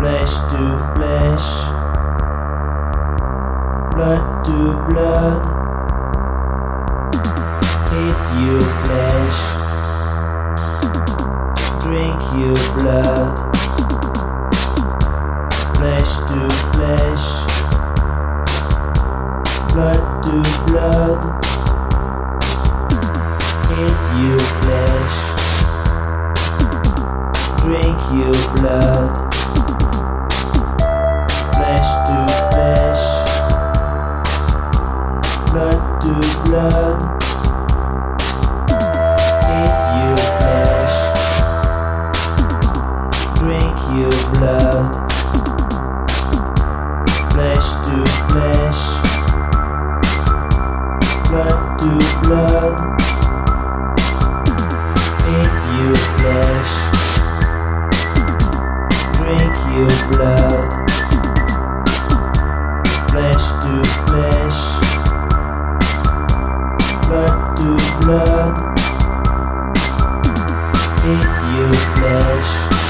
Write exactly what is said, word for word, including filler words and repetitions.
flesh to flesh, blood to blood. Eat you flesh, drink you blood, flesh to flesh, blood to blood. Eat you flesh, drink you blood, flesh to flesh, blood to blood. Eat you flesh, drink you blood, flesh to flesh, blood to blood. Eat you flesh, drink you blood, flesh to flesh, blood to blood. Eat you flesh,